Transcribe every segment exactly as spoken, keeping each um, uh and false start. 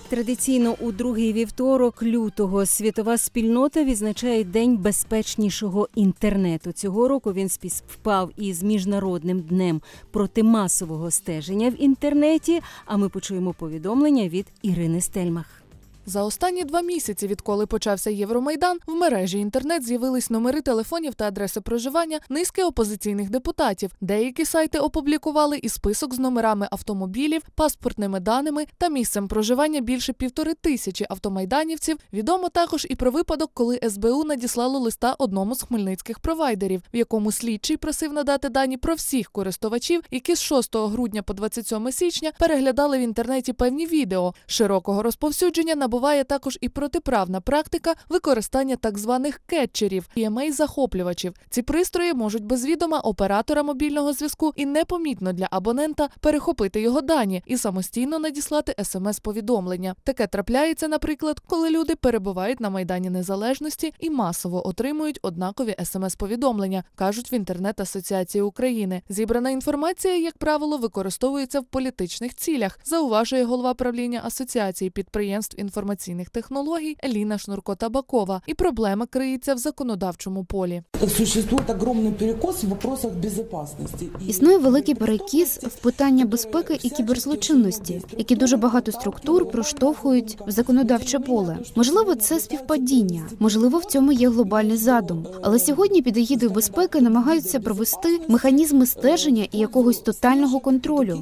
Традиційно у другий вівторок лютого світова спільнота відзначає День безпечнішого інтернету. Цього року він співпав із Міжнародним днем проти масового стеження в інтернеті, а ми почуємо повідомлення від Ірини Стельмах. За останні два місяці, відколи почався Євромайдан, в мережі інтернет з'явились номери телефонів та адреси проживання низки опозиційних депутатів. Деякі сайти опублікували і список з номерами автомобілів, паспортними даними та місцем проживання більше півтори тисячі автомайданівців. Відомо також і про випадок, коли ес бе у надіслало листа одному з хмельницьких провайдерів, в якому слідчий просив надати дані про всіх користувачів, які з шостого грудня по двадцять сьоме січня переглядали в інтернеті певні відео. Широкого розповсюдження набуває Буває також і протиправна практика використання так званих кетчерів – пі ем ей-захоплювачів. Ці пристрої можуть без відома оператора мобільного зв'язку і непомітно для абонента перехопити його дані і самостійно надіслати ес ем ес-повідомлення. Таке трапляється, наприклад, коли люди перебувають на Майдані Незалежності і масово отримують однакові ес ем ес-повідомлення, кажуть в Інтернет-асоціації України. Зібрана інформація, як правило, використовується в політичних цілях, зауважує голова правління Асоціації підприємств інформаційних інформаційних технологій Еліна Шнурко-Табакова. І проблема криється в законодавчому полі. Існує великий перекіс в питання безпеки і кіберзлочинності, які дуже багато структур проштовхують в законодавче поле. Можливо, це співпадіння, можливо, в цьому є глобальний задум. Але сьогодні під егідою безпеки намагаються провести механізми стеження і якогось тотального контролю.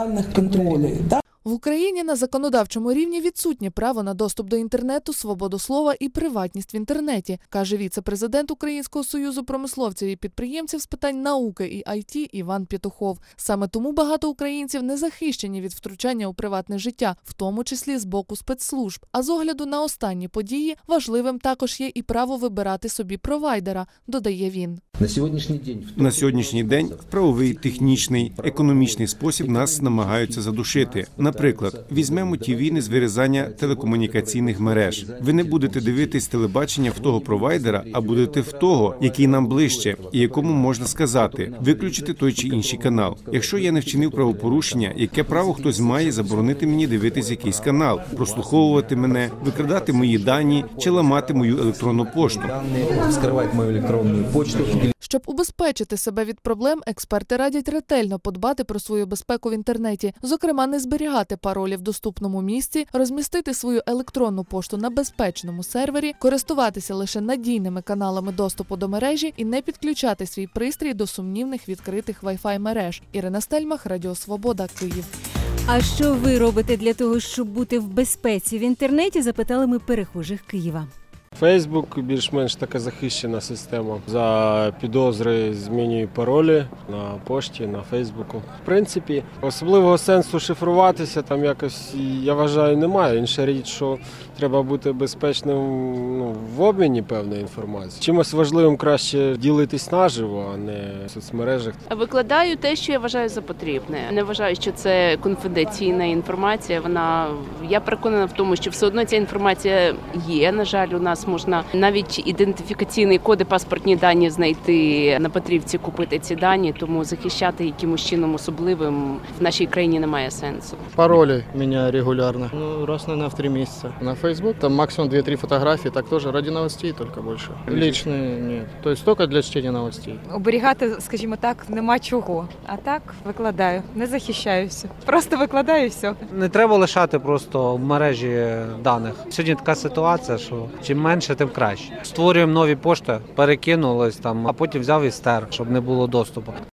В Україні на законодавчому рівні відсутнє право на доступ до інтернету, свободу слова і приватність в інтернеті, каже віце-президент Українського союзу промисловців і підприємців з питань науки і ай ті Іван Петухов. Саме тому багато українців не захищені від втручання у приватне життя, в тому числі з боку спецслужб. А з огляду на останні події важливим також є і право вибирати собі провайдера, додає він. На сьогоднішній день На сьогоднішній день в правовий, технічний, економічний спосіб нас намагаються задушити. Наприклад, візьмемо ті війни з вирізання телекомунікаційних мереж. Ви не будете дивитись телебачення в того провайдера, а будете в того, який нам ближче, і якому можна сказати, виключити той чи інший канал. Якщо я не вчинив правопорушення, яке право хтось має заборонити мені дивитись якийсь канал, прослуховувати мене, викрадати мої дані чи ламати мою електронну пошту? Вскривати мою електронну пошту. Щоб убезпечити себе від проблем, експерти радять ретельно подбати про свою безпеку в інтернеті, зокрема не зберігати паролі в доступному місці, розмістити свою електронну пошту на безпечному сервері, користуватися лише надійними каналами доступу до мережі і не підключати свій пристрій до сумнівних відкритих Wi-Fi мереж. Ірина Стельмах, Радіо Свобода, Київ. А що ви робите для того, щоб бути в безпеці в інтернеті, запитали ми перехожих Києва. Фейсбук більш-менш така захищена система. За підозри змінюю паролі на пошті, на Фейсбуку. В принципі, особливого сенсу шифруватися там якось, я вважаю, немає. Інша річ, що треба бути безпечним, ну, в обміні певної інформації. Чимось важливим краще ділитись наживо, а не в соцмережах. Викладаю те, що я вважаю за потрібне. Не вважаю, що це конфіденційна інформація. Вона, я переконана в тому, що все одно ця інформація є. На жаль, у нас можна навіть ідентифікаційні коди, паспортні дані знайти на Петрівці, купити ці дані, тому захищати якимось чином особливим в нашій країні немає сенсу. Пароли меняю регулярно. Ну, раз, наверное, в три месяца. На Facebook там максимум две-три фотографии, так тоже ради новостей только больше. Личные нет. То есть только для чтения новостей. Оберігати, скажімо так, нема чого. А так викладаю, не захищаюся. Просто викладаю і все. Не треба лишати просто в мережі даних. Сьогодні така ситуація, що чим менше, тим краще. Створюємо нові пошти, перекинулись там, а потім взяв і стер, щоб не було доступу.